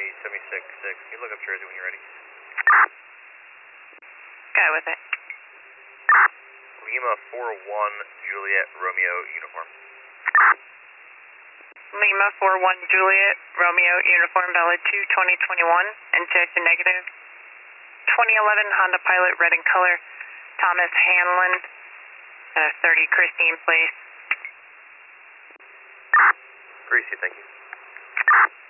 76.6. Can you look up Jersey when you're ready? Guy with it. Lima 41 Juliet Romeo uniform. Lima 41 Juliet Romeo uniform valid 2/2021 injection negative. 2011 Honda Pilot red in color. Thomas Hanlon, 30 Christine Place. Appreciate it, thank you.